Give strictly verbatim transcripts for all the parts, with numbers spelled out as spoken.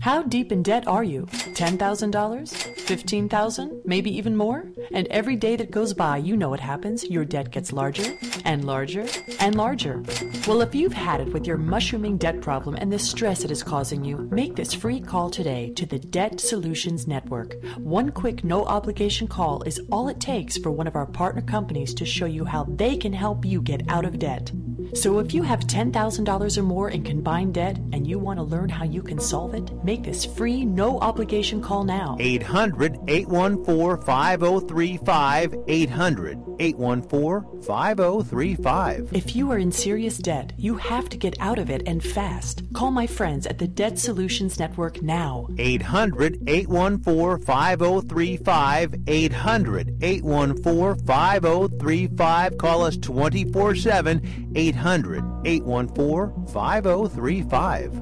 How deep in debt are you? ten thousand dollars? fifteen thousand dollars? Maybe even more? And every day that goes by, you know what happens. Your debt gets larger and larger and larger. Well, if you've had it with your mushrooming debt problem and the stress it is causing you, make this free call today to the Debt Solutions Network. One quick, no-obligation call is all it takes for one of our partner companies to show you how they can help you get out of debt. So if you have ten thousand dollars or more in combined debt and you want to learn how you can solve it, make this free, no-obligation call now. eight hundred, eight one four, five oh three five. eight hundred, eight one four, five oh three five. If you are in serious debt, you have to get out of it and fast. Call my friends at the Debt Solutions Network now. eight hundred, eight one four, five oh three five. eight hundred, eight one four, five oh three five. Call us twenty-four seven. eight hundred, eight one four, five oh three five.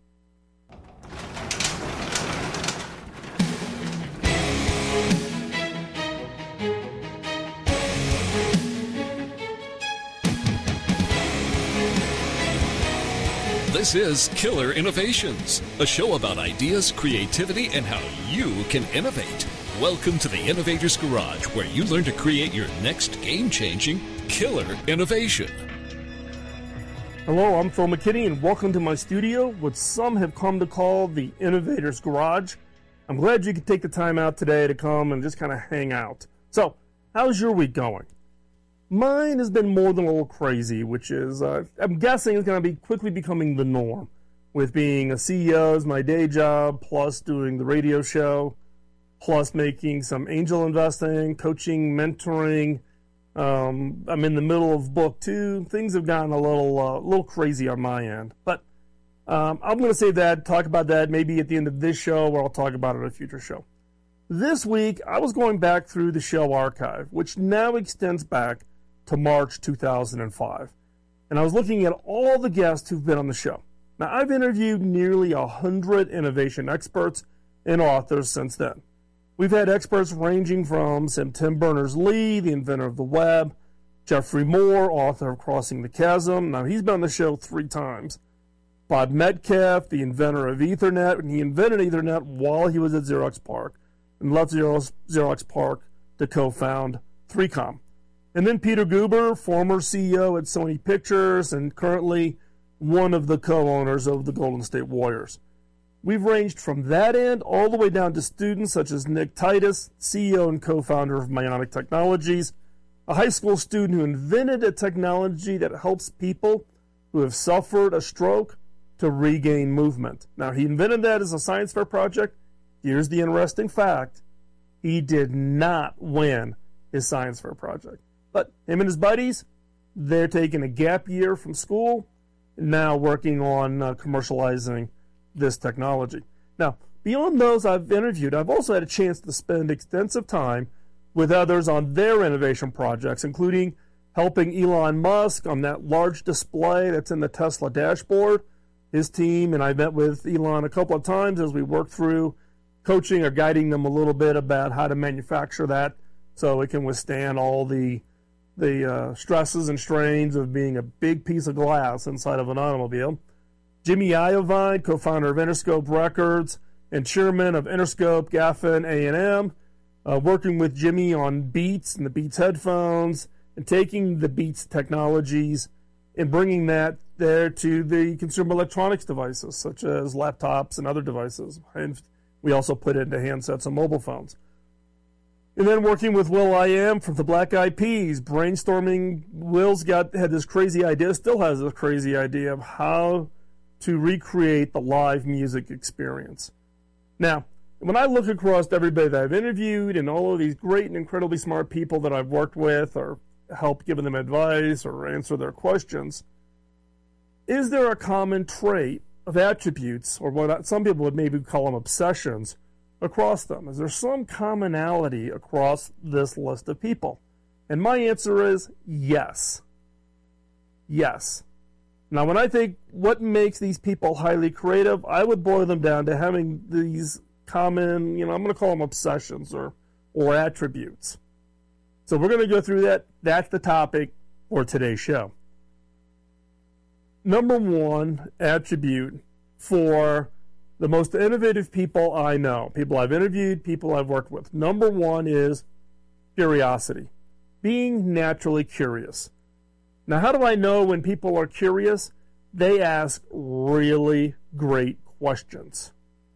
This is Killer Innovations, a show about ideas, creativity, and how you can innovate. Welcome to the Innovator's Garage, where you learn to create your next game-changing killer innovation. Hello, I'm Phil McKinney, and welcome to my studio, what some have come to call the Innovator's Garage. I'm glad you could take the time out today to come and just kind of hang out. So, how's your week going? Mine has been more than a little crazy, which is, uh, I'm guessing, is going to be quickly becoming the norm, with being a C E O as my day job, plus doing the radio show, plus making some angel investing, coaching, mentoring. Um, I'm in the middle of book two. Things have gotten a little, uh, little crazy on my end, but um, I'm going to save that, talk about that maybe at the end of this show, or I'll talk about it in a future show. This week, I was going back through the show archive, which now extends back to March two thousand five. And I was looking at all the guests who've been on the show. Now, I've interviewed nearly one hundred innovation experts and authors since then. We've had experts ranging from Tim Berners-Lee, the inventor of the web, Geoffrey Moore, author of Crossing the Chasm. Now, he's been on the show three times. Bob Metcalfe, the inventor of Ethernet, and he invented Ethernet while he was at Xerox PARC, and left Xerox PARC to co-found three com. And then Peter Guber, former C E O at Sony Pictures and currently one of the co-owners of the Golden State Warriors. We've ranged from that end all the way down to students such as Nick Titus, C E O and co-founder of Myonic Technologies, a high school student who invented a technology that helps people who have suffered a stroke to regain movement. Now, he invented that as a science fair project. Here's the interesting fact. He did not win his science fair project. But him and his buddies, they're taking a gap year from school, now working on uh, commercializing this technology. Now, beyond those I've interviewed, I've also had a chance to spend extensive time with others on their innovation projects, including helping Elon Musk on that large display that's in the Tesla dashboard. His team and I met with Elon a couple of times as we worked through coaching or guiding them a little bit about how to manufacture that so it can withstand all the the uh, stresses and strains of being a big piece of glass inside of an automobile. Jimmy Iovine, co-founder of Interscope Records and chairman of Interscope, Gaffen, A and M, uh, working with Jimmy on Beats and the Beats headphones and taking the Beats technologies and bringing that there to the consumer electronics devices, such as laptops and other devices. And we also put it into handsets and mobile phones. And then working with Will I Am from the Black Eyed Peas, brainstorming. Will's got had this crazy idea, still has this crazy idea of how to recreate the live music experience. Now, when I look across everybody that I've interviewed and all of these great and incredibly smart people that I've worked with or helped giving them advice or answer their questions, is there a common trait of attributes, or what some people would maybe call them obsessions, across them? Is there some commonality across this list of people? And my answer is yes. Yes. Now, when I think what makes these people highly creative, I would boil them down to having these common, you know, I'm going to call them obsessions or, or attributes. So we're going to go through that. That's the topic for today's show. Number one attribute for the most innovative people I know, people I've interviewed, people I've worked with, number one is curiosity, being naturally curious. Now, how do I know when people are curious? They ask really great questions.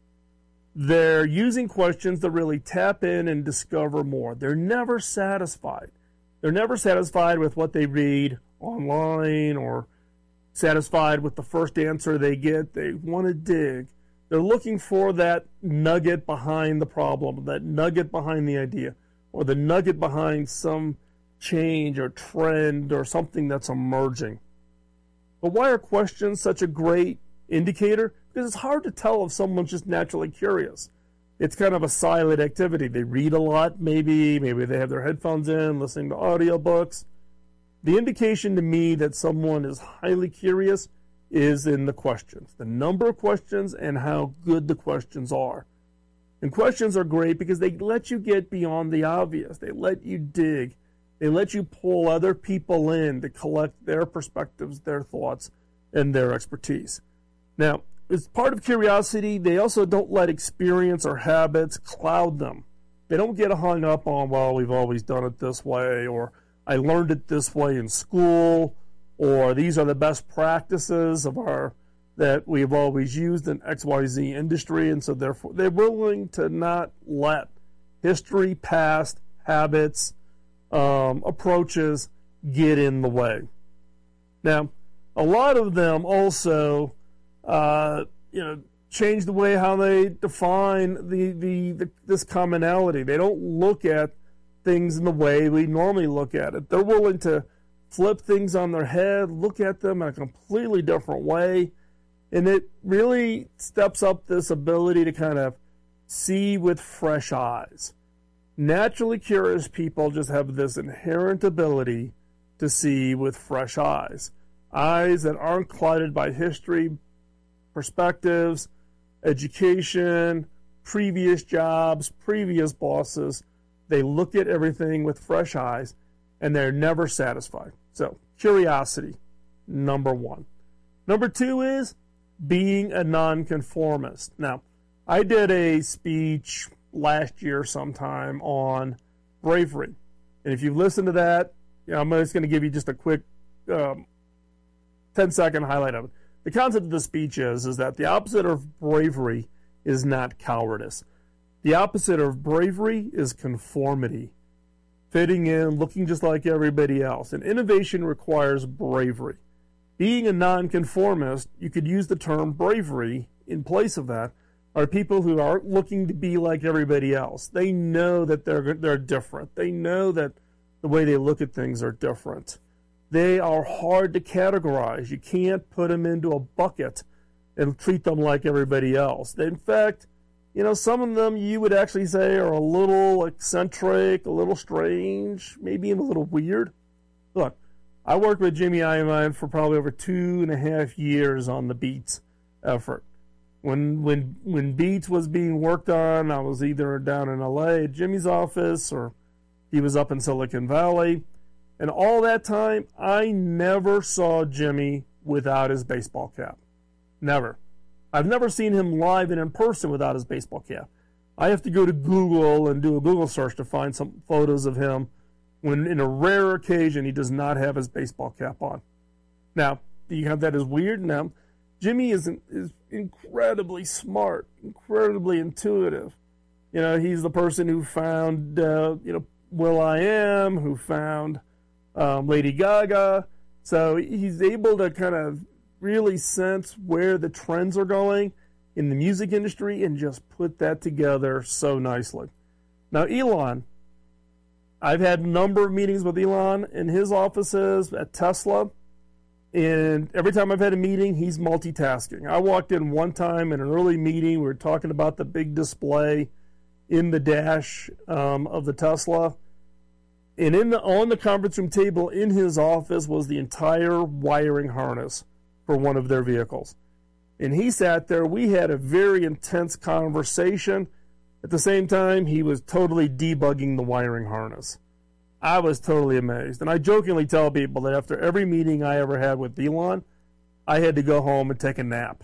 They're using questions to really tap in and discover more. They're never satisfied. They're never satisfied with what they read online or satisfied with the first answer they get. They want to dig. They're looking for that nugget behind the problem, that nugget behind the idea, or the nugget behind some change or trend or something that's emerging. But why are questions such a great indicator? Because it's hard to tell if someone's just naturally curious. It's kind of a silent activity. They read a lot, maybe. Maybe they have their headphones in, listening to audiobooks. The indication to me that someone is highly curious is in the questions, the number of questions and how good the questions are. And questions are great because they let you get beyond the obvious. They let you dig. They let you pull other people in to collect their perspectives, their thoughts, and their expertise. Now, as part of curiosity, they also don't let experience or habits cloud them. They don't get hung up on, well, we've always done it this way, or I learned it this way in school, or these are the best practices of our that we've always used in X Y Z industry, and so therefore they're willing to not let history, past, habits, um, approaches get in the way. Now, a lot of them also, uh, you know, change the way how they define the, the, the this commonality. They don't look at things in the way we normally look at it. They're willing to flip things on their head, look at them in a completely different way, and it really steps up this ability to kind of see with fresh eyes. Naturally curious people just have this inherent ability to see with fresh eyes. Eyes that aren't clouded by history, perspectives, education, previous jobs, previous bosses. They look at everything with fresh eyes, and they're never satisfied. So, curiosity, number one. Number two is being a nonconformist. Now, I did a speech last year sometime on bravery. And if you've listened to that, you know, I'm just going to give you just a quick um, ten-second highlight of it. The concept of the speech is, is that the opposite of bravery is not cowardice. The opposite of bravery is conformity. Fitting in, looking just like everybody else. And innovation requires bravery. Being a nonconformist, you could use the term bravery in place of that, are people who aren't looking to be like everybody else. They know that they're they're different. They know that the way they look at things are different. They are hard to categorize. You can't put them into a bucket and treat them like everybody else. In fact, you know, some of them you would actually say are a little eccentric, a little strange, maybe even a little weird. Look, I worked with Jimmy Iovine for probably over two and a half years on the Beats effort. When when when Beats was being worked on, I was either down in L A at Jimmy's office or he was up in Silicon Valley. And all that time, I never saw Jimmy without his baseball cap. Never. I've never seen him live and in person without his baseball cap. I have to go to Google and do a Google search to find some photos of him when, in a rare occasion, he does not have his baseball cap on. Now, do you have that as weird? Now, Jimmy is, is incredibly smart, incredibly intuitive. You know, he's the person who found, uh, you know, will.i.am, who found um, Lady Gaga. So he's able to kind of really sense where the trends are going in the music industry and just put that together so nicely. Now, Elon, I've had a number of meetings with Elon in his offices at Tesla, and every time I've had a meeting, he's multitasking. I walked in one time in an early meeting. We were talking about the big display in the dash um, of the Tesla, and in the, on the conference room table in his office was the entire wiring harness for one of their vehicles. And he sat there. We had a very intense conversation. At the same time, he was totally debugging the wiring harness. I was totally amazed. And I jokingly tell people that after every meeting I ever had with Elon, I had to go home and take a nap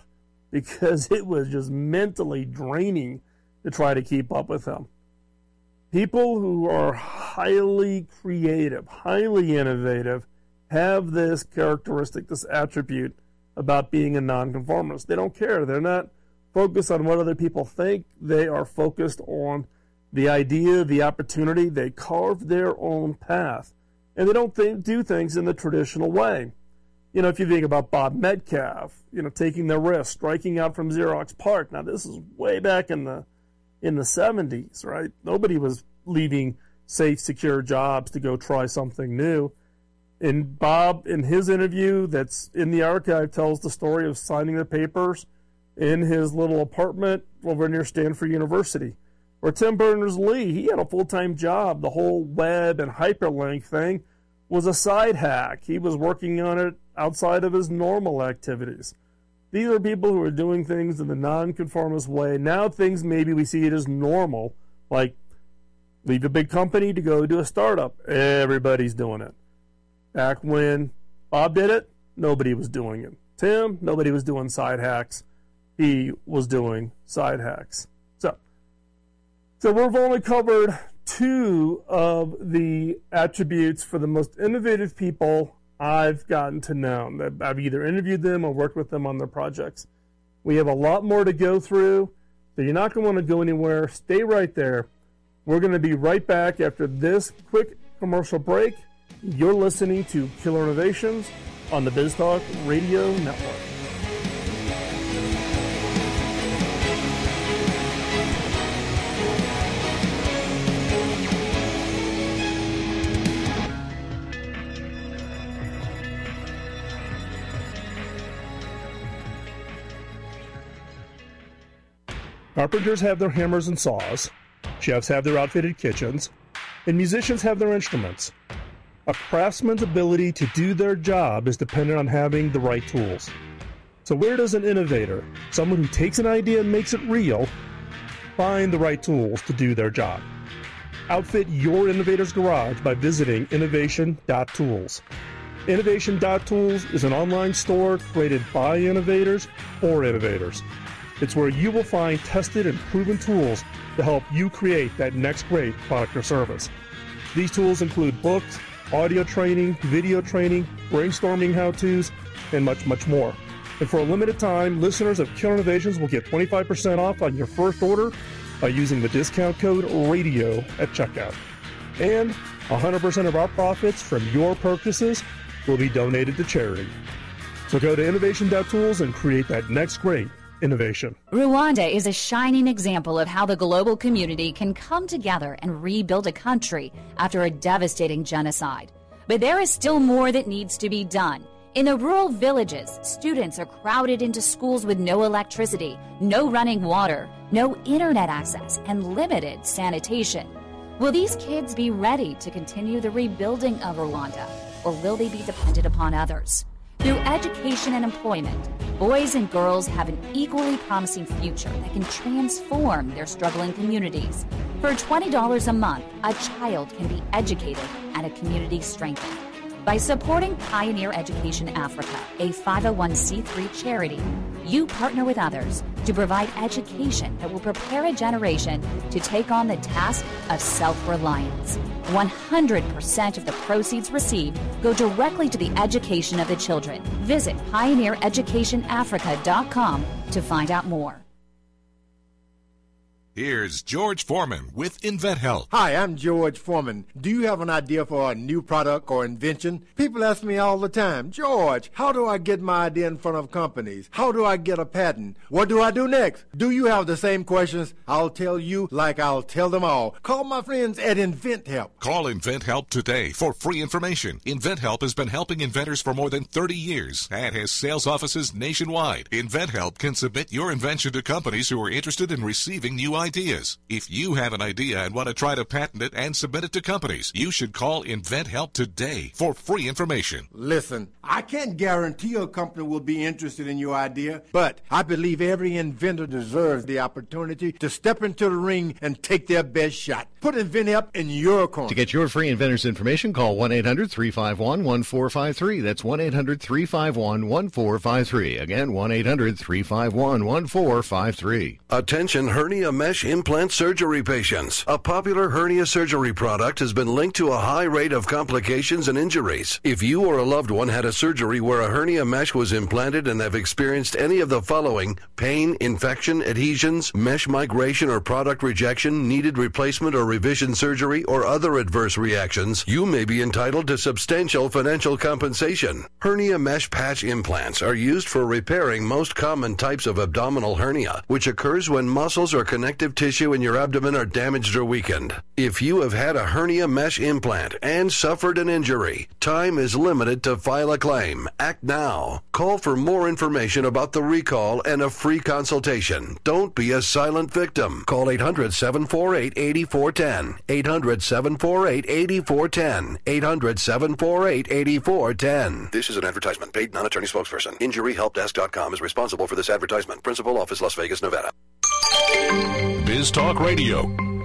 because it was just mentally draining to try to keep up with him. People who are highly creative, highly innovative, have this characteristic, this attribute about being a nonconformist. They don't care. They're not focused on what other people think. They are focused on the idea, the opportunity. They carve their own path. And they don't think, do things in the traditional way. You know, if you think about Bob Metcalf, you know, taking the risk, striking out from Xerox PARC. Now, this is way back in the in the seventies, right? Nobody was leaving safe, secure jobs to go try something new. And Bob, in his interview that's in the archive, tells the story of signing the papers in his little apartment over near Stanford University. Or Tim Berners-Lee, he had a full-time job. The whole web and hyperlink thing was a side hack. He was working on it outside of his normal activities. These are people who are doing things in the nonconformist way. Now things maybe we see it as normal, like leave a big company to go do a startup. Everybody's doing it. Back when Bob did it, nobody was doing it. Tim, nobody was doing side hacks. He was doing side hacks. So, so we've only covered two of the attributes for the most innovative people I've gotten to know. I've either interviewed them or worked with them on their projects. We have a lot more to go through, so you're not going to want to go anywhere. Stay right there. We're going to be right back after this quick commercial break. You're listening to Killer Innovations on the BizTalk Radio Network. Carpenters have their hammers and saws, chefs have their outfitted kitchens, and musicians have their instruments. A craftsman's ability to do their job is dependent on having the right tools. So where does an innovator, someone who takes an idea and makes it real, find the right tools to do their job? Outfit your innovator's garage by visiting innovation dot tools. innovation dot tools is an online store created by innovators for innovators. It's where you will find tested and proven tools to help you create that next great product or service. These tools include books, audio training, video training, brainstorming how-tos, and much, much more. And for a limited time, listeners of Killer Innovations will get twenty-five percent off on your first order by using the discount code RADIO at checkout. And one hundred percent of our profits from your purchases will be donated to charity. So go to innovation dot tools and create that next great innovation. Rwanda is a shining example of how the global community can come together and rebuild a country after a devastating genocide. But there is still more that needs to be done. In the rural villages, students are crowded into schools with no electricity, no running water, no internet access, and limited sanitation. Will these kids be ready to continue the rebuilding of Rwanda, or will they be dependent upon others? Through education and employment, boys and girls have an equally promising future that can transform their struggling communities. For twenty dollars a month, a child can be educated and a community strengthened. By supporting Pioneer Education Africa, a five oh one c three charity, you partner with others to provide education that will prepare a generation to take on the task of self-reliance. one hundred percent of the proceeds received go directly to the education of the children. Visit pioneer education africa dot com to find out more. Here's George Foreman with InventHelp. Hi, I'm George Foreman. Do you have an idea for a new product or invention? People ask me all the time, George, how do I get my idea in front of companies? How do I get a patent? What do I do next? Do you have the same questions? I'll tell you like I'll tell them all. Call my friends at InventHelp. Call InventHelp today for free information. InventHelp has been helping inventors for more than thirty years and has sales offices nationwide. InventHelp can submit your invention to companies who are interested in receiving new ideas. ideas. If you have an idea and want to try to patent it and submit it to companies, you should call InventHelp today for free information. Listen, I can't guarantee a company will be interested in your idea, but I believe every inventor deserves the opportunity to step into the ring and take their best shot. Put InventHelp in your corner. To get your free inventor's information, call one eight hundred three five one one four five three. That's one eight hundred three five one one four five three. Again, one eight hundred three five one one four five three. Attention hernia mesh implant surgery patients. A popular hernia surgery product has been linked to a high rate of complications and injuries. If you or a loved one had a surgery where a hernia mesh was implanted and have experienced any of the following: pain, infection, adhesions, mesh migration or product rejection, needed replacement or revision surgery, or other adverse reactions, you may be entitled to substantial financial compensation. Hernia mesh patch implants are used for repairing most common types of abdominal hernia, which occurs when muscles or connective tissue in your abdomen are damaged or weakened. If you have had a hernia mesh implant and suffered an injury, time is limited to file a claim. Act now. Call for more information about the recall and a free consultation. Don't be a silent victim. Call eight hundred seven four eight eight four one zero. eight hundred seven four eight eight four one zero. eight hundred seven four eight eight four one zero. This is an advertisement. Paid non-attorney spokesperson. Injury Help Desk dot com is responsible for this advertisement. Principal Office, Las Vegas, Nevada. Biz Talk Radio.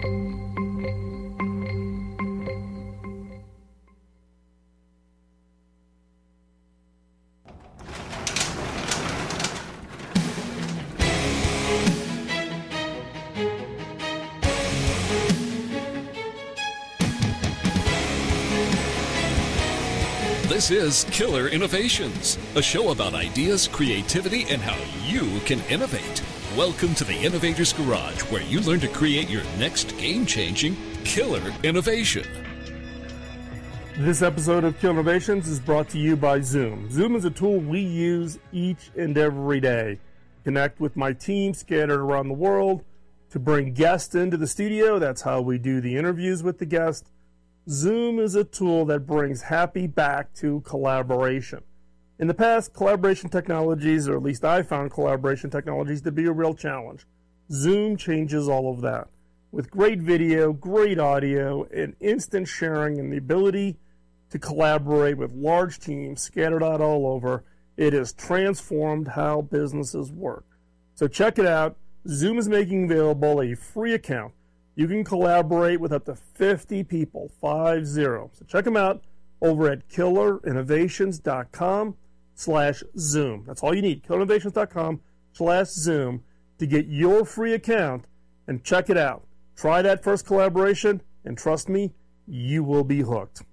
This is Killer Innovations, a show about ideas, creativity, and how you can innovate. Welcome to the Innovator's Garage, where you learn to create your next game-changing killer innovation. This episode of Killer Innovations is brought to you by Zoom. Zoom is a tool we use each and every day. Connect with my team scattered around the world to bring guests into the studio. That's how we do the interviews with the guests. Zoom is a tool that brings happy back to collaboration. In the past, collaboration technologies, or at least I found collaboration technologies to be a real challenge. Zoom changes all of that. With great video, great audio, and instant sharing and the ability to collaborate with large teams scattered out all over, it has transformed how businesses work. So check it out. Zoom is making available a free account. You can collaborate with up to fifty people, five zero. So check them out over at killer innovations dot com slash Zoom. That's all you need, killer innovations dot com slash Zoom to get your free account and check it out. Try that first collaboration, and trust me, you will be hooked.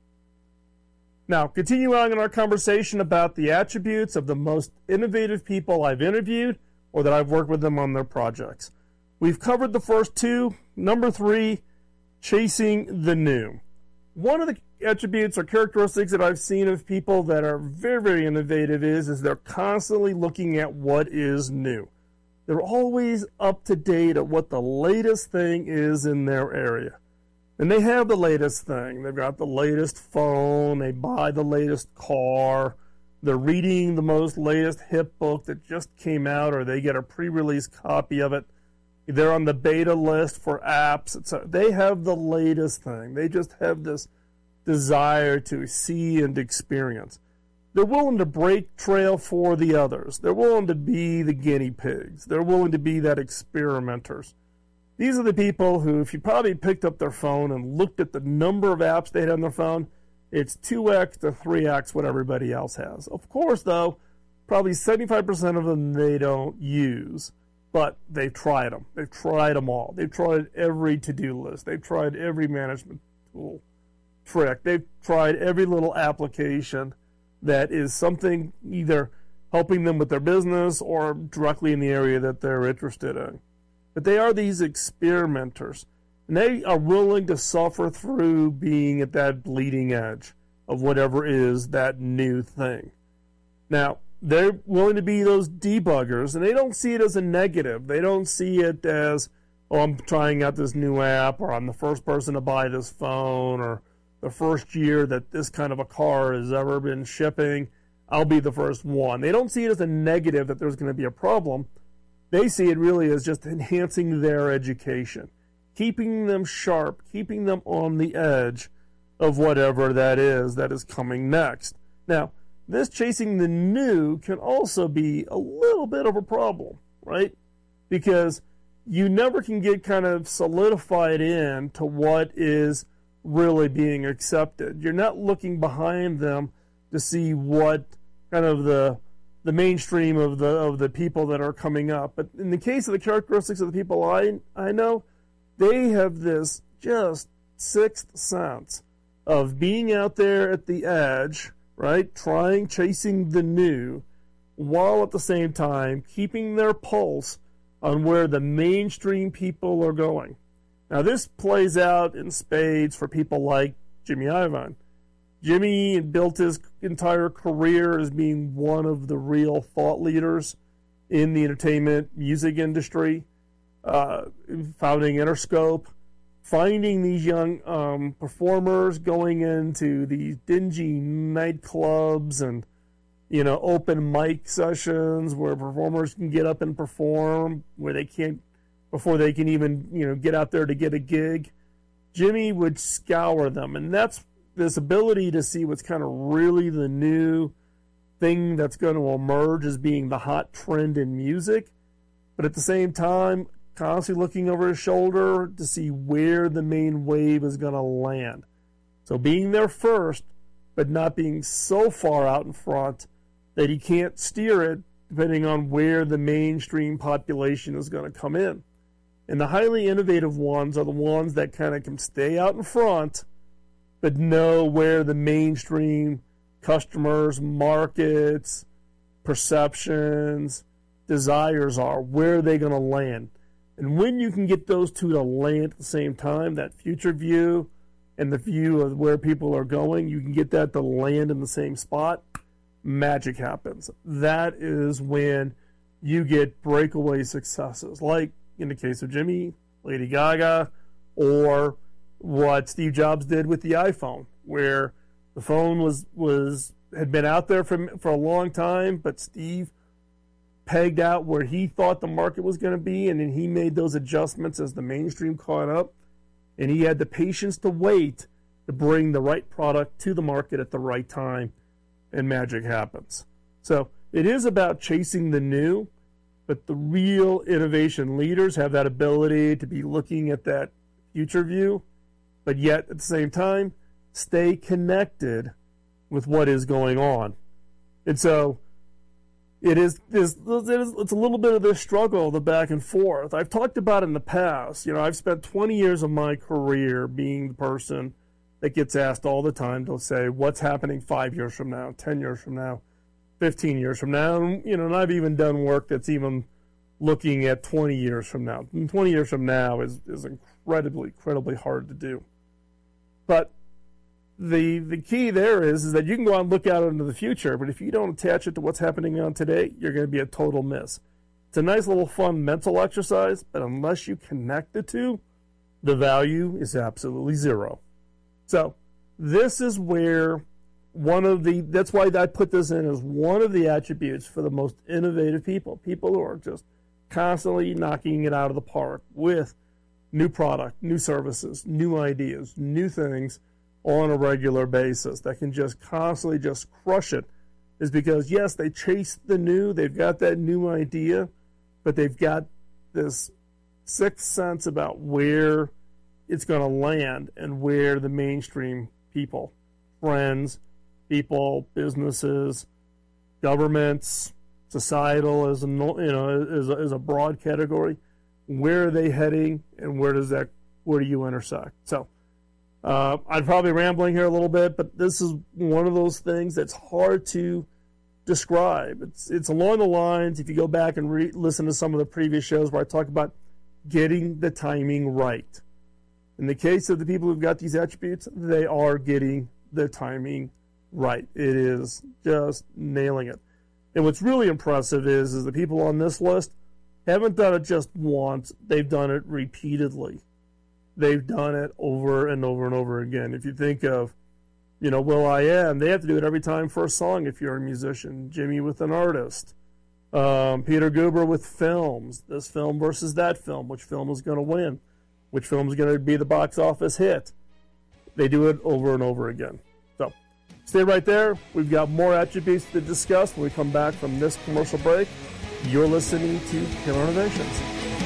Now, continue on in our conversation about the attributes of the most innovative people I've interviewed or that I've worked with them on their projects. We've covered the first two. Number three, chasing the new. One of the attributes or characteristics that I've seen of people that are very, very innovative is, is they're constantly looking at what is new. They're always up to date at what the latest thing is in their area. And they have the latest thing. They've got the latest phone. They buy the latest car. They're reading the most latest hip book that just came out, or they get a pre-release copy of it. They're on the beta list for apps. It's a, they have the latest thing. They just have this desire to see and experience. They're willing to break trail for the others. They're willing to be the guinea pigs. They're willing to be that experimenters. These are the people who, if you probably picked up their phone and looked at the number of apps they had on their phone, it's two x to three x what everybody else has. Of course, though, probably seventy-five percent of them they don't use. But they've tried them. They've tried them all. They've tried every to-do list. They've tried every management tool trick. They've tried every little application that is something either helping them with their business or directly in the area that they're interested in. But they are these experimenters, and they are willing to suffer through being at that bleeding edge of whatever is that new thing. Now, they're willing to be those debuggers, and they don't see it as a negative. They don't see it as, oh, I'm trying out this new app, or I'm the first person to buy this phone, or the first year that this kind of a car has ever been shipping, I'll be the first one. They don't see it as a negative that there's going to be a problem. they see it really as just enhancing their education, keeping them sharp, keeping them on the edge of whatever that is that is coming next. Now, this chasing the new can also be a little bit of a problem, right? Because you never can get kind of solidified in to what is really being accepted. You're not looking behind them to see what kind of the the mainstream of the of the people that are coming up. But in the case of the characteristics of the people I I know, they have this just sixth sense of being out there at the edge, right? Trying, chasing the new, while at the same time keeping their pulse on where the mainstream people are going. Now, this plays out in spades for people like Jimmy Iovine. Jimmy built his entire career as being one of the real thought leaders in the entertainment music industry, uh, founding Interscope, finding these young um, performers, going into these dingy nightclubs and, you know, open mic sessions where performers can get up and perform, where they can't, before they can even, you know, get out there to get a gig. Jimmy would scour them, and that's this ability to see what's kind of really the new thing that's going to emerge as being the hot trend in music, but at the same time, constantly looking over his shoulder to see where the main wave is going to land. So being there first, but not being so far out in front that he can't steer it depending on where the mainstream population is going to come in. And the highly innovative ones are the ones that kind of can stay out in front, but know where the mainstream customers, markets, perceptions, desires are, where are they going to land. And when you can get those two to land at the same time, that future view and the view of where people are going, you can get that to land in the same spot, magic happens. That is when you get breakaway successes, like in the case of Jimmy, Lady Gaga, or what Steve Jobs did with the iPhone, where the phone was was had been out there for for a long time, but Steve pegged out where he thought the market was going to be, and then he made those adjustments as the mainstream caught up, and he had the patience to wait to bring the right product to the market at the right time, and magic happens. So it is about chasing the new, but the real innovation leaders have that ability to be looking at that future view, but yet at the same time, stay connected with what is going on. And so it is, it is it's a little bit of this struggle, the back and forth. I've talked about it in the past. You know, I've spent twenty years of my career being the person that gets asked all the time to say, what's happening five years from now, ten years from now, fifteen years from now, and, you know, and I've even done work that's even looking at twenty years from now. And twenty years from now is, is incredibly, incredibly hard to do. But the the key there is, is that you can go out and look out into the future, but if you don't attach it to what's happening on today, you're going to be a total miss. It's a nice little fun mental exercise, but unless you connect the two, the value is absolutely zero. So this is where one of the, that's why I put this in as one of the attributes for the most innovative people, people who are just constantly knocking it out of the park with new product, new services, new ideas, new things on a regular basis that can just constantly just crush it, is because, yes, they chase the new, they've got that new idea, but they've got this sixth sense about where it's going to land and where the mainstream people, friends, people, businesses, governments, societal as a, you know, as a, as a broad category, where are they heading and where does that, where do you intersect? So uh, I'm probably rambling here a little bit, but this is one of those things that's hard to describe. It's it's along the lines, if you go back and re- listen to some of the previous shows where I talk about getting the timing right. In the case of the people who've got these attributes, they are getting the timing right. It is just nailing it. And what's really impressive is, is the people on this list haven't done it just once. They've done it repeatedly. They've done it over and over and over again. If you think of, you know, Will.i.am, they have to do it every time for a song if you're a musician. Jimmy with an artist. Um, Peter Guber with films. This film versus that film. Which film is going to win? Which film is going to be the box office hit? They do it over and over again. So, stay right there. We've got more attributes to discuss when we come back from this commercial break. You're listening to Killer Innovations.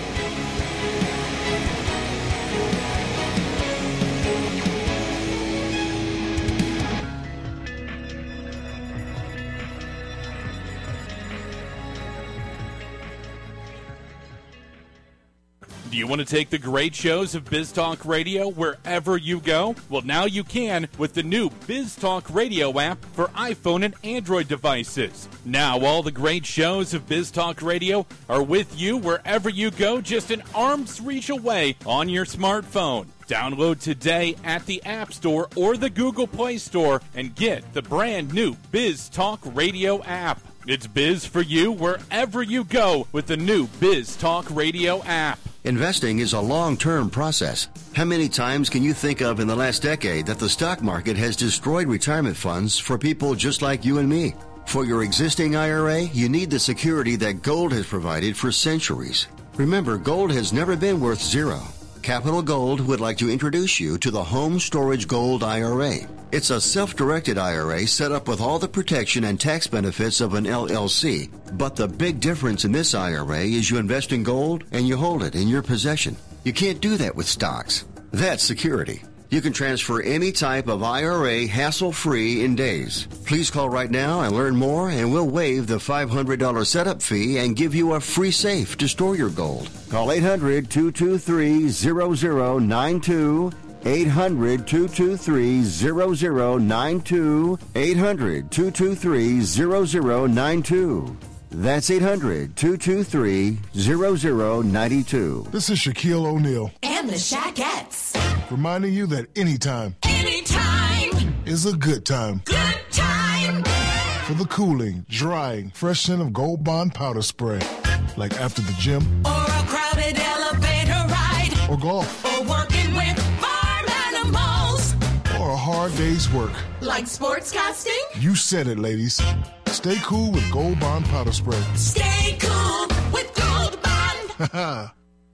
Do you want to take the great shows of Biz Talk Radio wherever you go? Well, now you can with the new Biz Talk Radio app for iPhone and Android devices. Now all the great shows of Biz Talk Radio are with you wherever you go, just an arm's reach away on your smartphone. Download today at the App Store or the Google Play Store and get the brand new Biz Talk Radio app. It's Biz for you wherever you go with the new Biz Talk Radio app. Investing is a long-term process. How many times can you think of in the last decade that the stock market has destroyed retirement funds for people just like you and me? For your existing I R A, you need the security that gold has provided for centuries. Remember, gold has never been worth zero. Capital Gold would like to introduce you to the Home Storage Gold I R A. It's a self-directed I R A set up with all the protection and tax benefits of an L L C. But the big difference in this I R A is you invest in gold and you hold it in your possession. You can't do that with stocks. That's security. You can transfer any type of I R A hassle-free in days. Please call right now and learn more, and we'll waive the five hundred dollars setup fee and give you a free safe to store your gold. Call eight hundred, two two three, zero zero nine two. eight hundred, two two three, zero zero nine two. eight hundred, two two three, zero zero nine two. That's eight hundred, two two three, zero zero nine two. This is Shaquille O'Neal. And the Shaquettes. Reminding you that anytime. Anytime. Is a good time. Good time. For the cooling, drying, fresh scent of Gold Bond powder spray. Like after the gym. Or a crowded elevator ride. Or golf. Or working with farm animals. Or a hard day's work. Like sportscasting. You said it, ladies. Stay cool with Gold Bond powder spray. Stay cool with Gold Bond.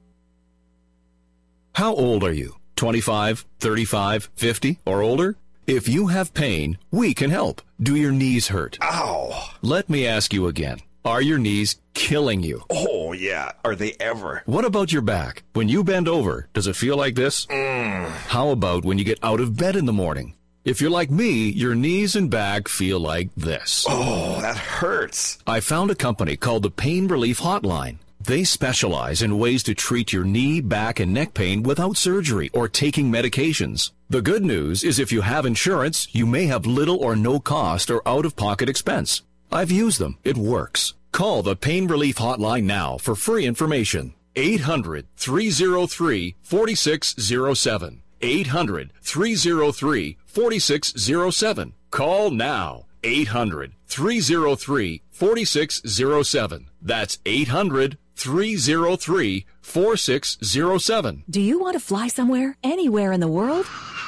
How old are you? twenty-five, thirty-five, fifty, or older? If you have pain, we can help. Do your knees hurt? Ow! Let me ask you again. Are your knees killing you? Oh, yeah. Are they ever? What about your back? When you bend over, does it feel like this? Mm. How about when you get out of bed in the morning? If you're like me, your knees and back feel like this. Oh, that hurts. I found a company called the Pain Relief Hotline. They specialize in ways to treat your knee, back, and neck pain without surgery or taking medications. The good news is if you have insurance, you may have little or no cost or out-of-pocket expense. I've used them. It works. Call the Pain Relief Hotline now for free information. eight hundred, three oh three, four six oh seven. eight hundred, three oh three, four six oh seven. Call now. eight hundred, three oh three, four six oh seven. That's eight hundred, three oh three, four six oh seven. Do you want to fly somewhere, anywhere in the world?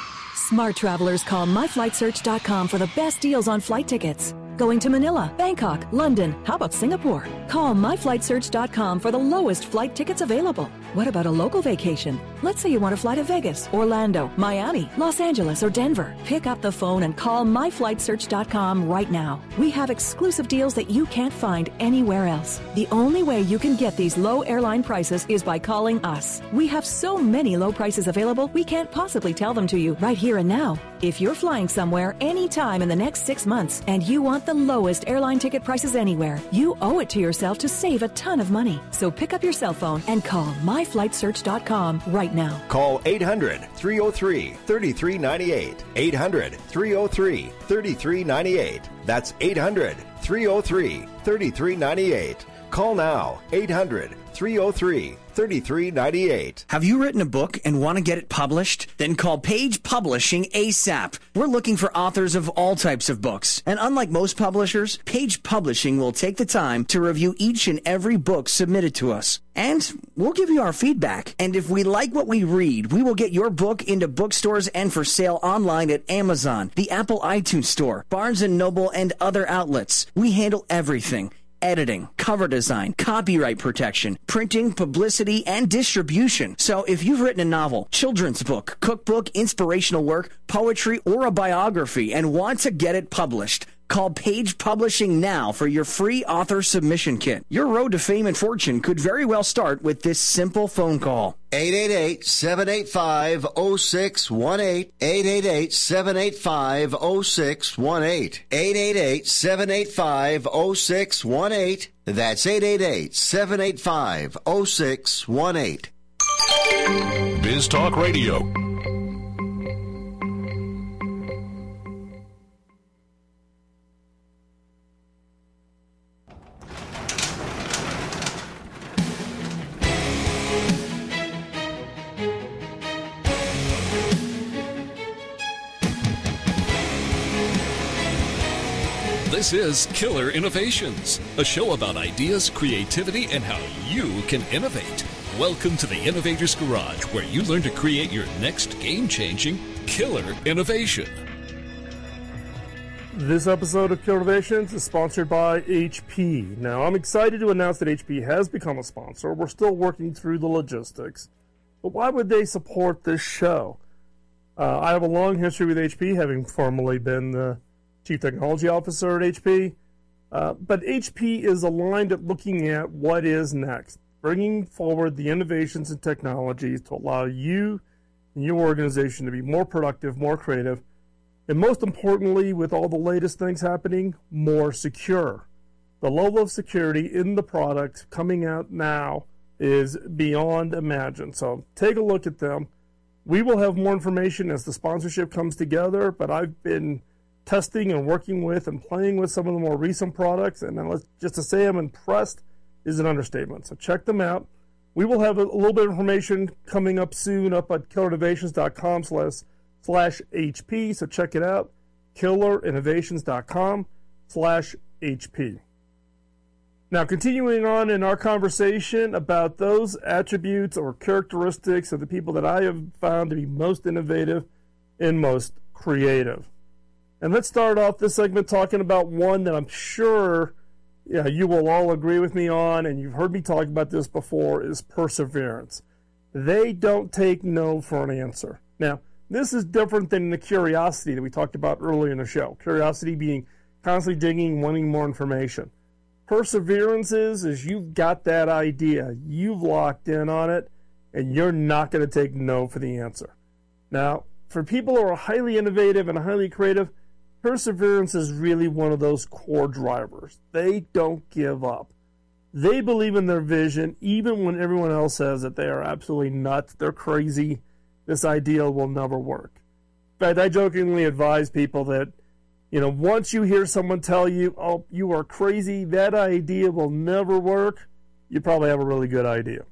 Smart travelers call my flight search dot com for the best deals on flight tickets. Going to Manila, Bangkok, London, how about Singapore? Call my flight search dot com for the lowest flight tickets available. What about a local vacation? Let's say you want to fly to Vegas, Orlando, Miami, Los Angeles, or Denver. Pick up the phone and call my flight search dot com right now. We have exclusive deals that you can't find anywhere else. The only way you can get these low airline prices is by calling us. We have so many low prices available, we can't possibly tell them to you right here and now. If you're flying somewhere anytime in the next six months and you want the lowest airline ticket prices anywhere, you owe it to yourself to save a ton of money. So pick up your cell phone and call my flight search dot com right now. Call eight hundred, three oh three, three three nine eight. eight hundred, three oh three, three three nine eight. That's eight hundred, three oh three, three three nine eight. Call now. eight hundred, three oh three, three three nine eight. Have you written a book and want to get it published? Then call Page Publishing ASAP. We're looking for authors of all types of books. And unlike most publishers, Page Publishing will take the time to review each and every book submitted to us. And we'll give you our feedback. And if we like what we read, we will get your book into bookstores and for sale online at Amazon, the Apple iTunes Store, Barnes and Noble, and other outlets. We handle everything. editing, cover design, copyright protection, printing, publicity, and distribution. So if you've written a novel, children's book, cookbook, inspirational work, poetry, or a biography and want to get it published, call Page Publishing now for your free author submission kit. Your road to fame and fortune could very well start with this simple phone call. eight eight eight, seven eight five, zero six one eight. eight eight eight, seven eight five, zero six one eight. eight eight eight, seven eight five, zero six one eight. That's eight eight eight, seven eight five, zero six one eight. Biz Talk Radio. This is Killer Innovations, a show about ideas, creativity, and how you can innovate. Welcome to the Innovator's Garage, where you learn to create your next game-changing killer innovation. This episode of Killer Innovations is sponsored by H P. Now, I'm excited to announce that H P has become a sponsor. We're still working through the logistics. But why would they support this show? Uh, I have a long history with H P, having formerly been the Chief Technology Officer at H P. Uh, but H P is aligned at looking at what is next, bringing forward the innovations and technologies to allow you and your organization to be more productive, more creative, and most importantly, with all the latest things happening, more secure. The level of security in the product coming out now is beyond imagined. So take a look at them. We will have more information as the sponsorship comes together, but I've been testing and working with and playing with some of the more recent products, and let's, just to say I'm impressed is an understatement. So check them out. We will have a, a little bit of information coming up soon up at killer innovations dot com slash slash H P, so check it out, killer innovations dot com slash H P. Now, continuing on in our conversation about those attributes or characteristics of the people that I have found to be most innovative and most creative. And let's start off this segment talking about one that I'm sure yeah, you will all agree with me on, and you've heard me talk about this before, is perseverance. They don't take no for an answer. Now, this is different than the curiosity that we talked about earlier in the show. Curiosity being constantly digging, wanting more information. Perseverance is, is you've got that idea, you've locked in on it, and you're not going to take no for the answer. Now, for people who are highly innovative and highly creative, perseverance is really one of those core drivers. They don't give up. They believe in their vision, even when everyone else says that they are absolutely nuts, they're crazy, this idea will never work. In fact, I jokingly advise people that, you know, once you hear someone tell you, oh, you are crazy, that idea will never work, you probably have a really good idea.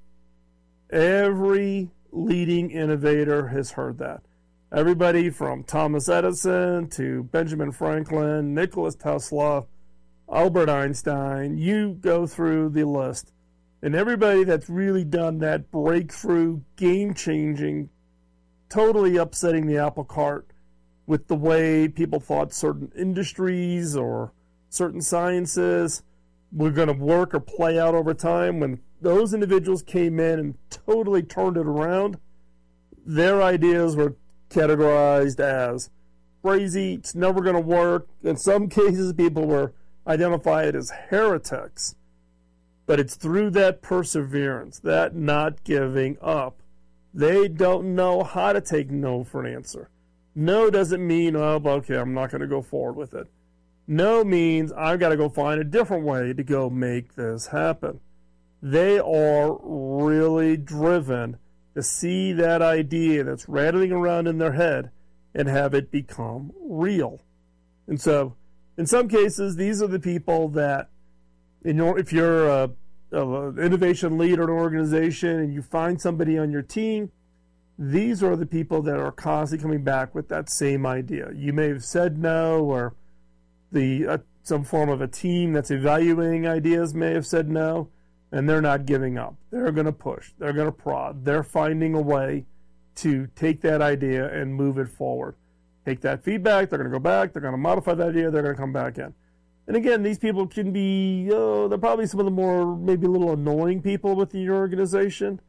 Every leading innovator has heard that. Everybody from Thomas Edison to Benjamin Franklin, Nikola Tesla, Albert Einstein, you go through the list. And everybody that's really done that breakthrough, game-changing, totally upsetting the apple cart with the way people thought certain industries or certain sciences were going to work or play out over time, when those individuals came in and totally turned it around, their ideas were categorized as crazy, it's never going to work. In some cases, people were identified as heretics. But it's through that perseverance, that not giving up. They don't know how to take no for an answer. No doesn't mean, oh, okay, I'm not going to go forward with it. No means I've got to go find a different way to go make this happen. They are really driven to see that idea that's rattling around in their head and have it become real. And so, in some cases, these are the people that, you know, if you're a, a innovation leader in an organization and you find somebody on your team, these are the people that are constantly coming back with that same idea. You may have said no, or the uh, some form of a team that's evaluating ideas may have said no, and they're not giving up. They're going to push. They're going to prod. They're finding a way to take that idea and move it forward. Take that feedback. They're going to go back. They're going to modify that idea. They're going to come back in. And again, these people can be, oh, they're probably some of the more, maybe a little annoying people within your organization.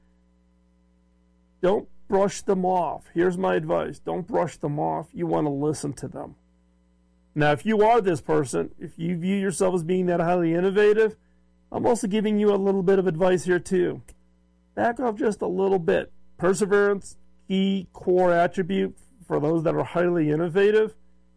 Don't brush them off. Here's my advice. Don't brush them off. You want to listen to them. Now, if you are this person, if you view yourself as being that highly innovative, I'm also giving you a little bit of advice here too. Back off just a little bit. Perseverance, key core attribute for those that are highly innovative.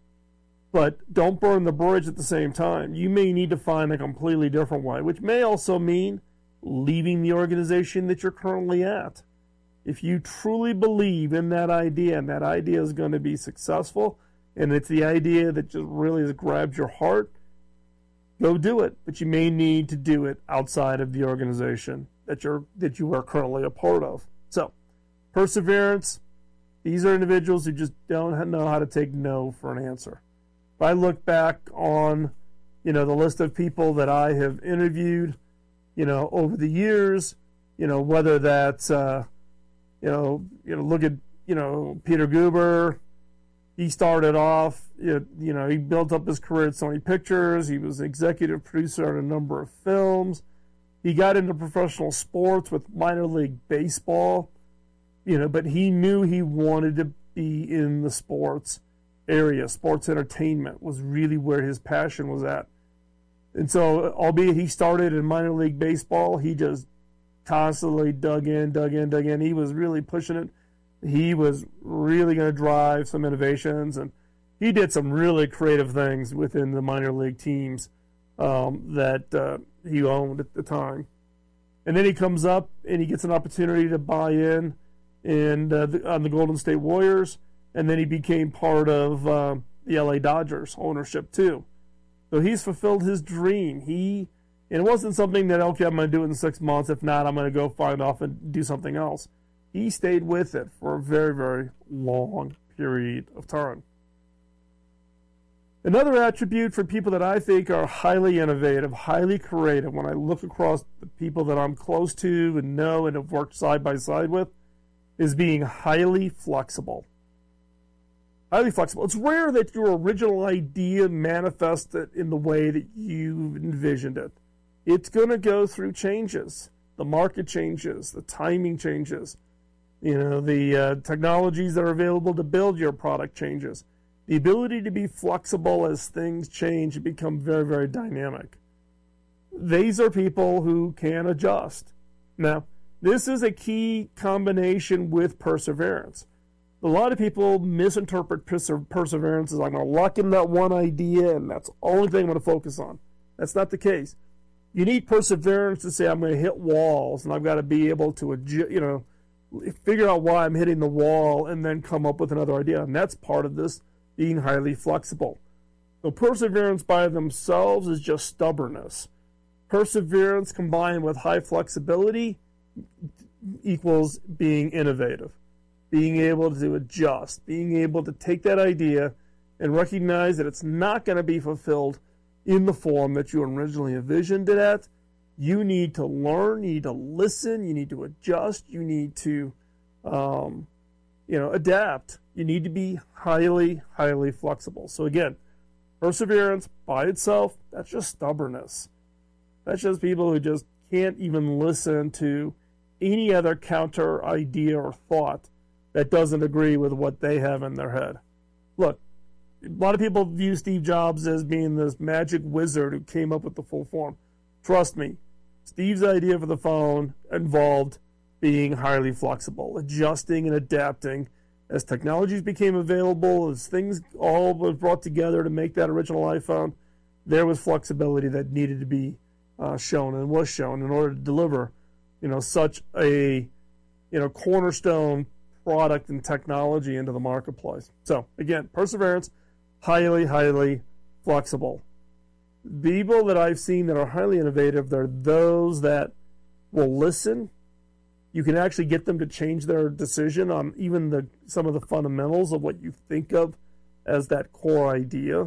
But don't burn the bridge at the same time. You may need to find a completely different way, which may also mean leaving the organization that you're currently at. If you truly believe in that idea and that idea is going to be successful, and it's the idea that just really has grabbed your heart, go do it. But you may need to do it outside of the organization that you're that you are currently a part of. So, perseverance. These are individuals who just don't know how to take no for an answer. If I look back on, you know, the list of people that I have interviewed, you know, over the years, you know, whether that's, uh, you know, you know, look at, you know, Peter Guber. He started off, you know, he built up his career at Sony Pictures. He was executive producer on a number of films. He got into professional sports with minor league baseball, you know, but he knew he wanted to be in the sports area. Sports entertainment was really where his passion was at. And so, albeit he started in minor league baseball, he just constantly dug in, dug in, dug in. He was really pushing it. He was really going to drive some innovations, and he did some really creative things within the minor league teams um, that uh, he owned at the time. And then he comes up and he gets an opportunity to buy in and uh, the, on the Golden State Warriors, and then he became part of uh, the L A Dodgers ownership too. So he's fulfilled his dream. He and it wasn't something that, okay, I'm going to do it in six months. If not, I'm going to go find off and do something else. He stayed with it for a very, very long period of time. Another attribute for people that I think are highly innovative, highly creative, when I look across the people that I'm close to and know and have worked side by side with, is being highly flexible. Highly flexible. It's rare that your original idea manifested in the way that you envisioned it. It's going to go through changes. The market changes. The timing changes. You know, the uh, technologies that are available to build your product changes. The ability to be flexible as things change and become very, very dynamic. These are people who can adjust. Now, this is a key combination with perseverance. A lot of people misinterpret perse- perseverance as I'm going to lock in that one idea and that's the only thing I'm going to focus on. That's not the case. You need perseverance to say I'm going to hit walls and I've got to be able to, adju- you know, figure out why I'm hitting the wall and then come up with another idea. And that's part of this being highly flexible. So perseverance by themselves is just stubbornness. Perseverance combined with high flexibility equals being innovative. Being able to adjust, being able to take that idea and recognize that it's not going to be fulfilled in the form that you originally envisioned it at. You need to learn, you need to listen, you need to adjust, you need to, um, you know, adapt. You need to be highly, highly flexible. So again, perseverance by itself, that's just stubbornness. That's just people who just can't even listen to any other counter idea or thought that doesn't agree with what they have in their head. Look, a lot of people view Steve Jobs as being this magic wizard who came up with the full form. Trust me, Steve's idea for the phone involved being highly flexible, adjusting and adapting as technologies became available, as things all were brought together to make that original iPhone. There was flexibility that needed to be uh, shown and was shown in order to deliver, you know, such a, you know, cornerstone product and technology into the marketplace. So again, perseverance, highly, highly flexible. People that I've seen that are highly innovative, they're those that will listen. You can actually get them to change their decision on even the some of the fundamentals of what you think of as that core idea.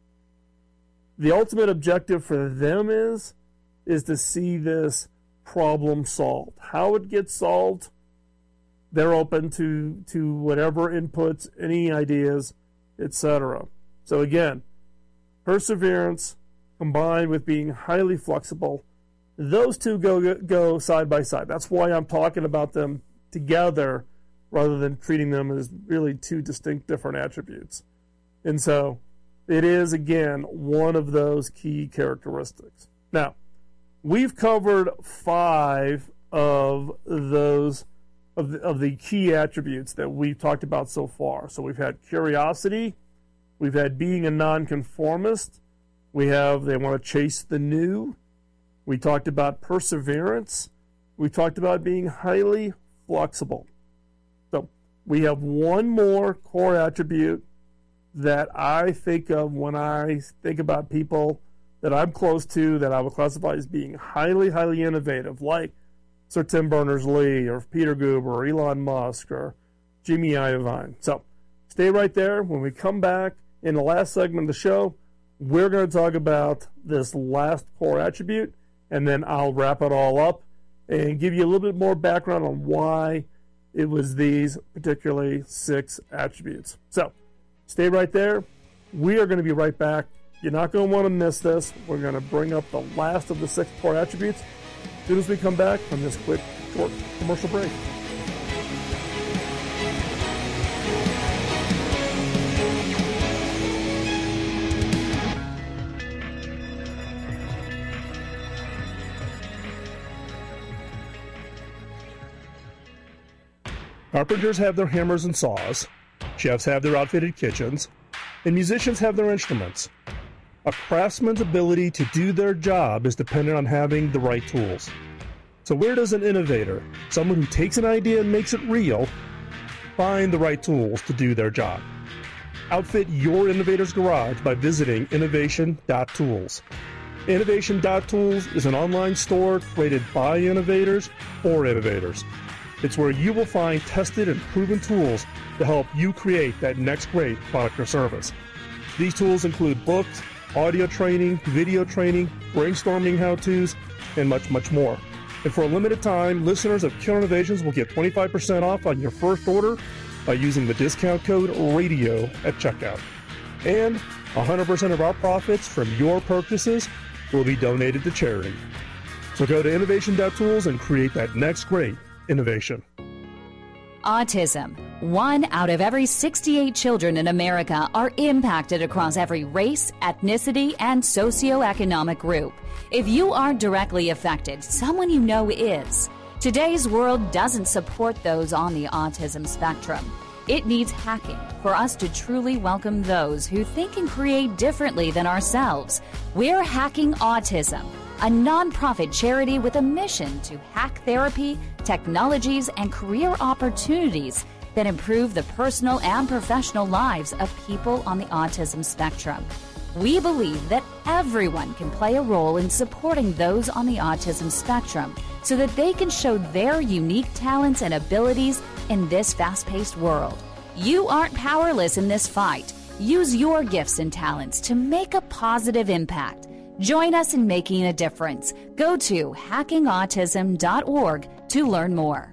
The ultimate objective for them is, is to see this problem solved. How it gets solved, they're open to, to whatever inputs, any ideas, et cetera. So again, perseverance, combined with being highly flexible, those two go go side by side. That's why I'm talking about them together rather than treating them as really two distinct different attributes. And so it is, again, one of those key characteristics. Now, we've covered five of those of the, of the key attributes that we've talked about so far. So we've had curiosity, we've had being a nonconformist, we have they want to chase the new, we talked about perseverance, we talked about being highly flexible. So we have one more core attribute that I think of when I think about people that I'm close to that I would classify as being highly, highly innovative, like Sir Tim Berners-Lee or Peter Guber or Elon Musk or Jimmy Iovine. So stay right there. When we come back in the last segment of the show, we're going to talk about this last core attribute, and then I'll wrap it all up and give you a little bit more background on why it was these particularly six attributes. So stay right there. We are going to be right back. You're not going to want to miss this. We're going to bring up the last of the six core attributes as soon as we come back from this quick, short commercial break. Carpenters have their hammers and saws, chefs have their outfitted kitchens, and musicians have their instruments. A craftsman's ability to do their job is dependent on having the right tools. So where does an innovator, someone who takes an idea and makes it real, find the right tools to do their job? Outfit your innovator's garage by visiting innovation dot tools. innovation dot tools is an online store created by innovators for innovators. It's where you will find tested and proven tools to help you create that next great product or service. These tools include books, audio training, video training, brainstorming how-tos, and much, much more. And for a limited time, listeners of Killer Innovations will get twenty-five percent off on your first order by using the discount code RADIO at checkout. And one hundred percent of our profits from your purchases will be donated to charity. So go to innovation dot tools and create that next great innovation. Autism. One out of every sixty-eight children in America are impacted across every race, ethnicity, and socioeconomic group. If you aren't directly affected, someone you know is. Today's world doesn't support those on the autism spectrum. It needs hacking for us to truly welcome those who think and create differently than ourselves. We're Hacking Autism, a nonprofit charity with a mission to hack therapy, technologies, and career opportunities that improve the personal and professional lives of people on the autism spectrum. We believe that everyone can play a role in supporting those on the autism spectrum so that they can show their unique talents and abilities in this fast-paced world. You aren't powerless in this fight. Use your gifts and talents to make a positive impact. Join us in making a difference. Go to hacking autism dot org to learn more.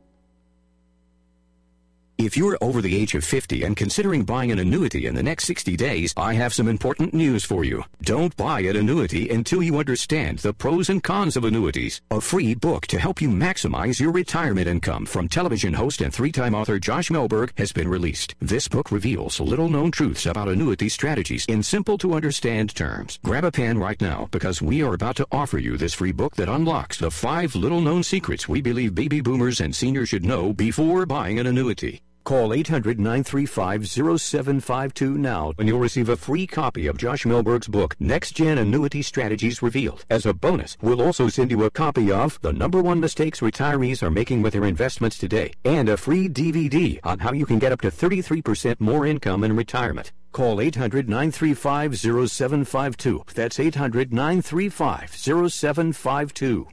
If you're over the age of fifty and considering buying an annuity in the next sixty days, I have some important news for you. Don't buy an annuity until you understand the pros and cons of annuities. A free book to help you maximize your retirement income from television host and three-time author Josh Melberg has been released. This book reveals little-known truths about annuity strategies in simple-to-understand terms. Grab a pen right now because we are about to offer you this free book that unlocks the five little-known secrets we believe baby boomers and seniors should know before buying an annuity. Call eight hundred, nine three five, zero seven five two now and you'll receive a free copy of Josh Melberg's book, Next Gen Annuity Strategies Revealed. As a bonus, we'll also send you a copy of The Number One Mistakes Retirees Are Making with Their Investments Today and a free D V D on how you can get up to thirty-three percent more income in retirement. Call eight hundred, nine three five, zero seven five two. That's eight hundred, nine three five, zero seven five two.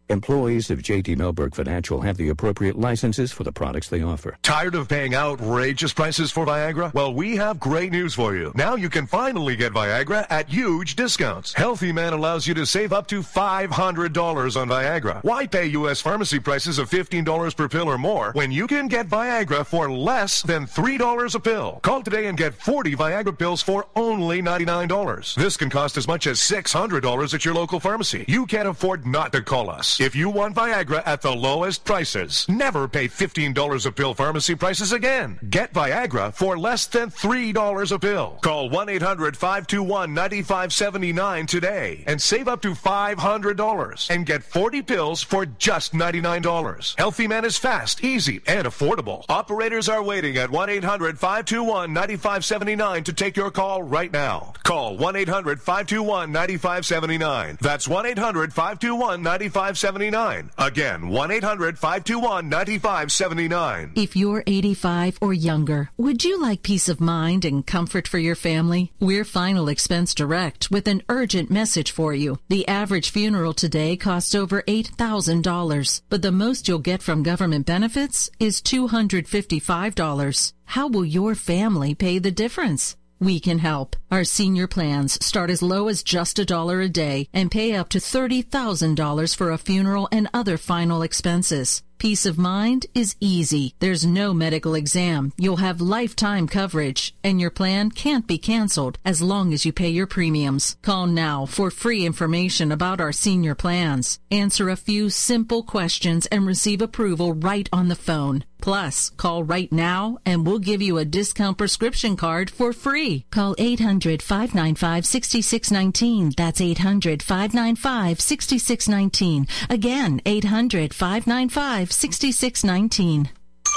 Employees of J T Mellberg Financial have the appropriate licenses for the products they offer. Tired of paying outrageous prices for Viagra? Well, we have great news for you. Now you can finally get Viagra at huge discounts. Healthy Man allows you to save up to five hundred dollars on Viagra. Why pay U S pharmacy prices of fifteen dollars per pill or more when you can get Viagra for less than three dollars a pill? Call today and get forty Viagra pills for only ninety-nine dollars. This can cost as much as six hundred dollars at your local pharmacy. You can't afford not to call us. If you want Viagra at the lowest prices, never pay fifteen dollars a pill pharmacy prices again. Get Viagra for less than three dollars a pill. Call one eight hundred five two one nine five seven nine today and save up to five hundred dollars and get forty pills for just ninety-nine dollars. Healthy Man is fast, easy, and affordable. Operators are waiting at one eight hundred five two one nine five seven nine to take your call right now. Call one eight hundred five two one nine five seven nine. That's one eight hundred five two one nine five seven nine. Again, one eight hundred five two one nine five seven nine. If you're eighty-five or younger, would you like peace of mind and comfort for your family? We're Final Expense Direct with an urgent message for you. The average funeral today costs over eight thousand dollars, but the most you'll get from government benefits is two hundred fifty-five dollars. How will your family pay the difference? We can help. Our senior plans start as low as just a dollar a day and pay up to thirty thousand dollars for a funeral and other final expenses. Peace of mind is easy. There's no medical exam. You'll have lifetime coverage, and your plan can't be canceled as long as you pay your premiums. Call now for free information about our senior plans. Answer a few simple questions and receive approval right on the phone. Plus, call right now and we'll give you a discount prescription card for free. Call eight hundred five nine five six six one nine. That's eight hundred five nine five six six one nine. Again, eight hundred five nine five six six one nine.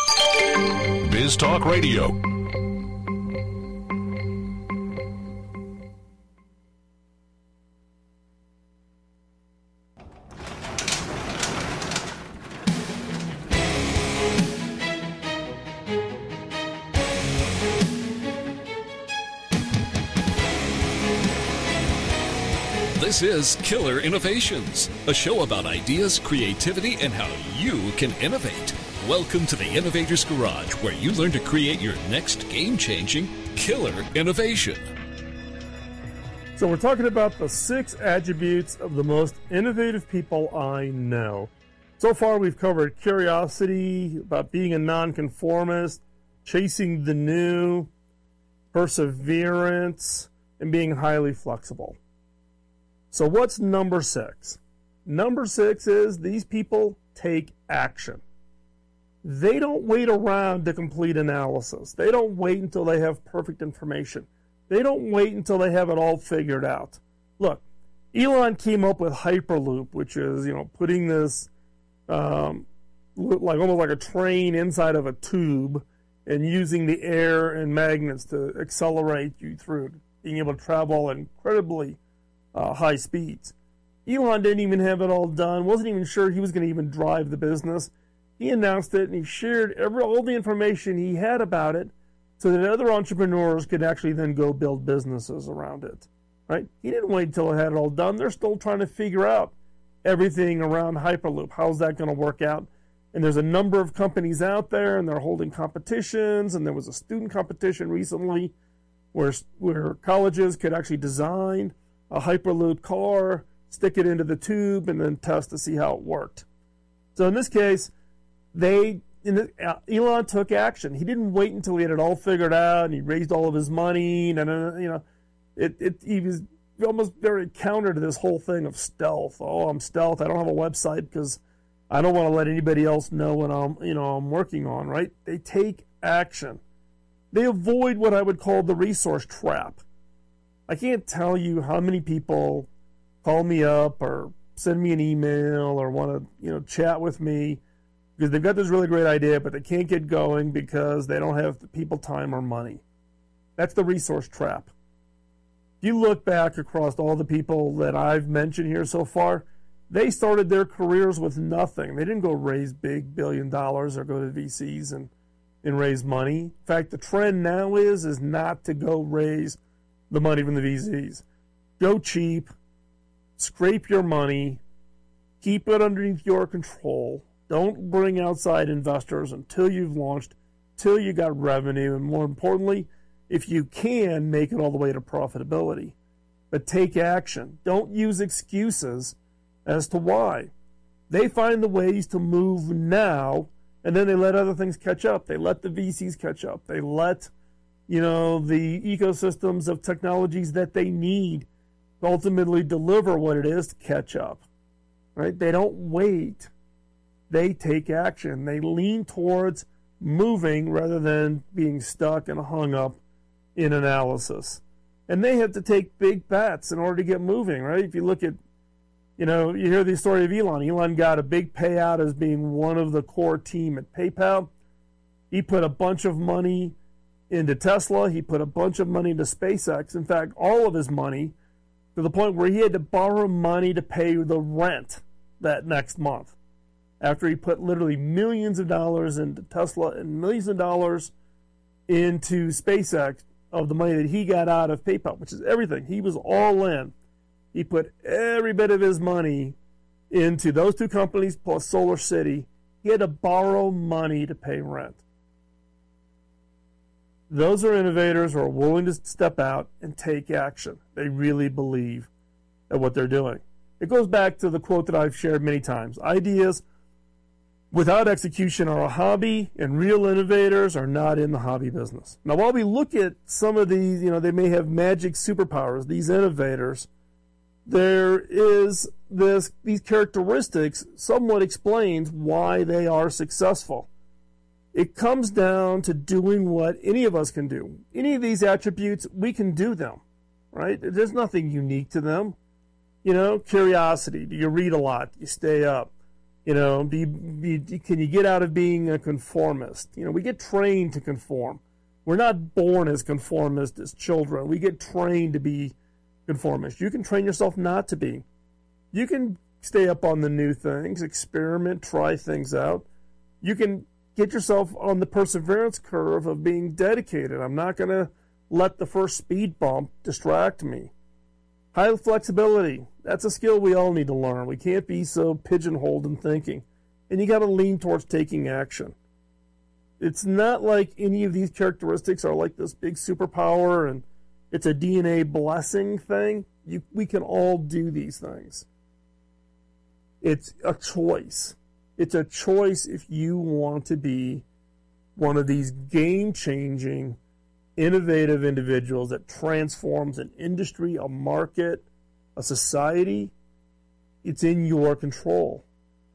Biz Talk Radio. This is Killer Innovations, a show about ideas, creativity, and how you can innovate. Welcome to the Innovator's Garage, where you learn to create your next game-changing killer innovation. So we're talking about the six attributes of the most innovative people I know. So far we've covered curiosity, about being a nonconformist, chasing the new, perseverance, and being highly flexible. So what's number six? Number six is these people take action. They don't wait around to complete analysis. They don't wait until they have perfect information. They don't wait until they have it all figured out. Look, Elon came up with Hyperloop, which is, you know, putting this um, like almost like a train inside of a tube and using the air and magnets to accelerate you through, being able to travel incredibly Uh, high speeds. Elon didn't even have it all done, wasn't even sure he was going to even drive the business. He announced it and he shared every, all the information he had about it so that other entrepreneurs could actually then go build businesses around it. Right? He didn't wait until it had it all done. They're still trying to figure out everything around Hyperloop. How's that going to work out? And there's a number of companies out there and they're holding competitions, and there was a student competition recently where where colleges could actually design a Hyperloop car, stick it into the tube, and then test to see how it worked. So in this case, they in the, uh, Elon took action. He didn't wait until he had it all figured out and he raised all of his money. And, uh, you know, it, it he was almost very counter to this whole thing of stealth. Oh, I'm stealth. I don't have a website because I don't want to let anybody else know what I'm you know I'm working on. Right? They take action. They avoid what I would call the resource trap. I can't tell you how many people call me up or send me an email or want to, you know, chat with me because they've got this really great idea, but they can't get going because they don't have the people, time, or money. That's the resource trap. If you look back across all the people that I've mentioned here so far, they started their careers with nothing. They didn't go raise big billion dollars or go to V Cs and, and raise money. In fact, the trend now is, is not to go raise the money from the V Cs. Go cheap, scrape your money, Keep it underneath your control. Don't bring outside investors until you've launched, till you got revenue, and more importantly, if you can, make it all the way to profitability. But take action. Don't use excuses as to why. They find the ways to move now, and then they let other things catch up. They let the V Cs catch up. They let, you know, the ecosystems of technologies that they need to ultimately deliver what it is to catch up. Right? They don't wait. They take action. They lean towards moving rather than being stuck and hung up in analysis. And they have to take big bets in order to get moving, right? If you look at, you know, you hear the story of Elon. Elon got a big payout as being one of the core team at PayPal. He put a bunch of money into Tesla. He put a bunch of money into SpaceX. In fact, all of his money, to the point where he had to borrow money to pay the rent that next month, after he put literally millions of dollars into Tesla and millions of dollars into SpaceX of the money that he got out of PayPal, which is everything. He was all in. He put every bit of his money into those two companies plus Solar City. He had to borrow money to pay rent. Those are innovators who are willing to step out and take action. They really believe at what they're doing. It goes back to the quote that I've shared many times. Ideas without execution are a hobby, and real innovators are not in the hobby business. Now, while we look at some of these, you know, they may have magic superpowers, these innovators, there is this, these characteristics somewhat explains why they are successful. It comes down to doing what any of us can do. Any of these attributes, we can do them, right? There's nothing unique to them. You know, curiosity. Do you read a lot? Do you stay up? You know, do you, do you, can you get out of being a conformist? You know, we get trained to conform. We're not born as conformists as children. We get trained to be conformist. You can train yourself not to be. You can stay up on the new things, experiment, try things out. You can get yourself on the perseverance curve of being dedicated. I'm not going to let the first speed bump distract me. High flexibility. That's a skill we all need to learn. We can't be so pigeonholed in thinking. And you got to lean towards taking action. It's not like any of these characteristics are like this big superpower and it's a D N A blessing thing. You, we can all do these things. It's a choice. It's a choice if you want to be one of these game-changing, innovative individuals that transforms an industry, a market, a society. It's in your control.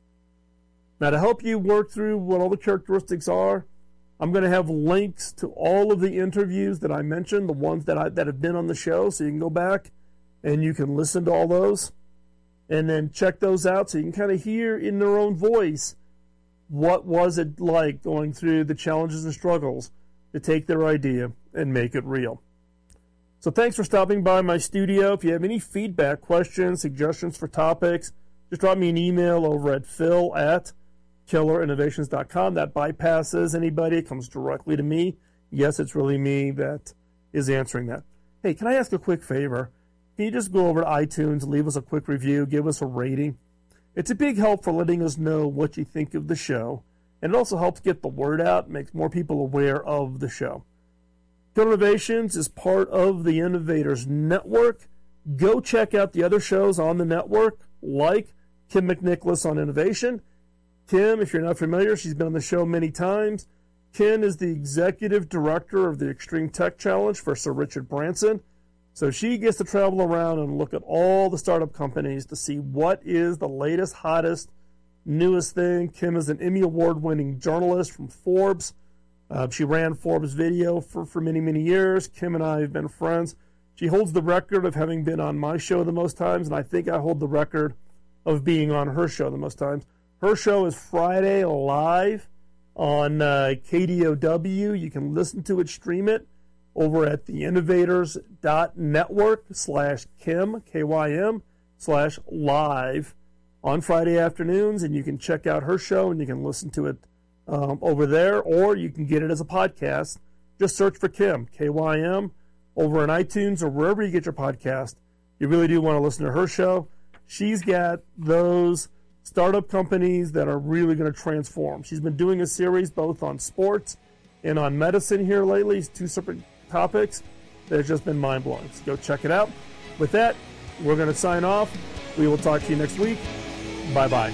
Now, to help you work through what all the characteristics are, I'm going to have links to all of the interviews that I mentioned, the ones that I, that have been on the show, so you can go back and you can listen to all those and then check those out so you can kind of hear in their own voice what was it like going through the challenges and struggles to take their idea and make it real. So thanks for stopping by my studio. If you have any feedback, questions, suggestions for topics, just drop me an email over at phil at killer innovations dot com. That bypasses anybody. It comes directly to me. Yes, it's really me that is answering that. Hey, can I ask a quick favor? Can you just go over to iTunes, leave us a quick review, give us a rating? It's a big help for letting us know what you think of the show. And it also helps get the word out, makes more people aware of the show. Killer Innovations is part of the Innovators Network. Go check out the other shows on the network, like Kim McNicholas on innovation. Kim, if you're not familiar, she's been on the show many times. Kim is the executive director of the Extreme Tech Challenge for Sir Richard Branson. So she gets to travel around and look at all the startup companies to see what is the latest, hottest, newest thing. Kim is an Emmy Award-winning journalist from Forbes. Uh, she ran Forbes Video for, for many, many years. Kim and I have been friends. She holds the record of having been on my show the most times, and I think I hold the record of being on her show the most times. Her show is Friday live on uh, K D O W. You can listen to it, stream it, over at the innovators dot network slash Kim, K Y M, slash live on Friday afternoons, and you can check out her show and you can listen to it um, over there, or you can get it as a podcast. Just search for Kim, K Y M, over on iTunes or wherever you get your podcast. You really do want to listen to her show. She's got those startup companies that are really going to transform. She's been doing a series both on sports and on medicine here lately, two separate topics that have just been mind-blowing. So go check it out. With that, we're going to sign off. We will talk to you next week. Bye-bye.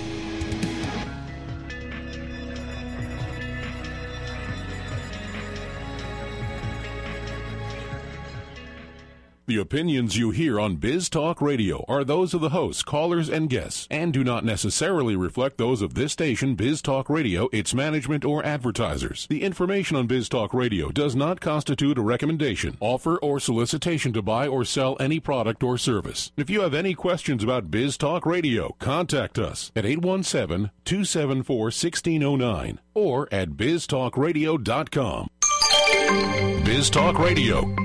The opinions you hear on Biz Talk Radio are those of the hosts, callers, and guests, and do not necessarily reflect those of this station, Biz Talk Radio, its management, or advertisers. The information on Biz Talk Radio does not constitute a recommendation, offer, or solicitation to buy or sell any product or service. If you have any questions about Biz Talk Radio, contact us at eight one seven, two seven four, one six zero nine or at biz talk radio dot com. Biz Talk Radio.